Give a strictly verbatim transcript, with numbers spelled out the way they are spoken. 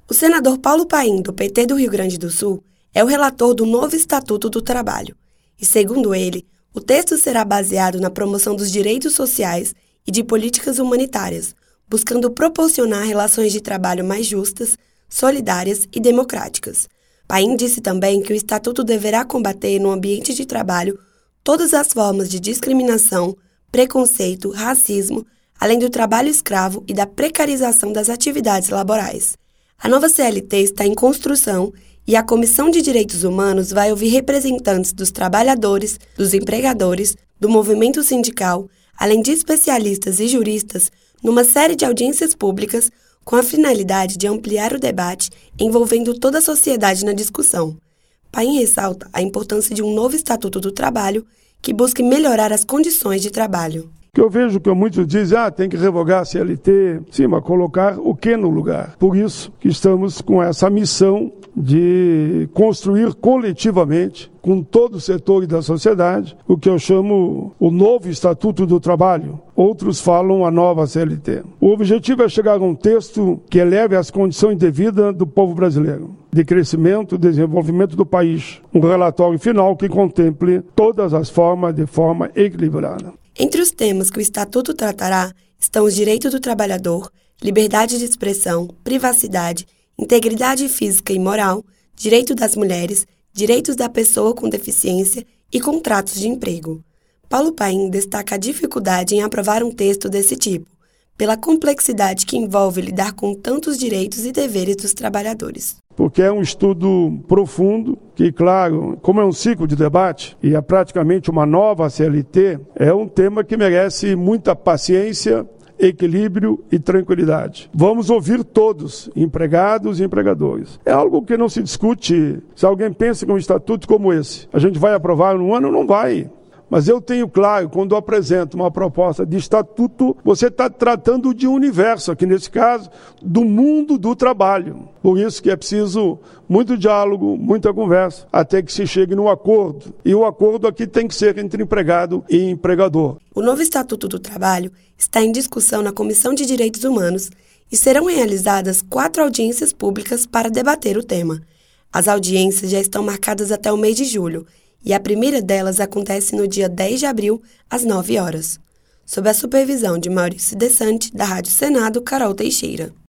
O senador Paulo Paim, do P T do Rio Grande do Sul, é o relator do novo Estatuto do Trabalho. E, segundo ele, o texto será baseado na promoção dos direitos sociais e de políticas humanitárias, buscando proporcionar relações de trabalho mais justas, solidárias e democráticas. Paim disse também que o Estatuto deverá combater no ambiente de trabalho todas as formas de discriminação, preconceito, racismo, além do trabalho escravo e da precarização das atividades laborais. A nova C L T está em construção e a Comissão de Direitos Humanos vai ouvir representantes dos trabalhadores, dos empregadores, do movimento sindical, além de especialistas e juristas, numa série de audiências públicas com a finalidade de ampliar o debate envolvendo toda a sociedade na discussão. Paim ressalta a importância de um novo Estatuto do Trabalho que busque melhorar as condições de trabalho. Que eu vejo que muitos dizem, ah, tem que revogar a C L T, sim, mas colocar o que no lugar? Por isso que estamos com essa missão de construir coletivamente, com todo o setor da sociedade, o que eu chamo o novo Estatuto do Trabalho. Outros falam a nova C L T. O objetivo é chegar a um texto que eleve as condições de vida do povo brasileiro, de crescimento e desenvolvimento do país. Um relatório final que contemple todas as formas de forma equilibrada. Entre os temas que o Estatuto tratará estão os direitos do trabalhador, liberdade de expressão, privacidade, integridade física e moral, direito das mulheres, direitos da pessoa com deficiência e contratos de emprego. Paulo Paim destaca a dificuldade em aprovar um texto desse tipo, pela complexidade que envolve lidar com tantos direitos e deveres dos trabalhadores. Porque é um estudo profundo, que, claro, como é um ciclo de debate e é praticamente uma nova C L T, é um tema que merece muita paciência, equilíbrio e tranquilidade. Vamos ouvir todos, empregados e empregadores. É algo que não se discute. Se alguém pensa que um estatuto como esse, a gente vai aprovar num ano, não vai. Mas eu tenho claro, quando eu apresento uma proposta de estatuto, você está tratando de um universo, aqui nesse caso, do mundo do trabalho. Por isso que é preciso muito diálogo, muita conversa, até que se chegue num acordo. E o acordo aqui tem que ser entre empregado e empregador. O novo Estatuto do Trabalho está em discussão na Comissão de Direitos Humanos e serão realizadas quatro audiências públicas para debater o tema. As audiências já estão marcadas até o mês de julho, e a primeira delas acontece no dia dez de abril, às nove horas. Sob a supervisão de Maurício Desante, da Rádio Senado, Carol Teixeira.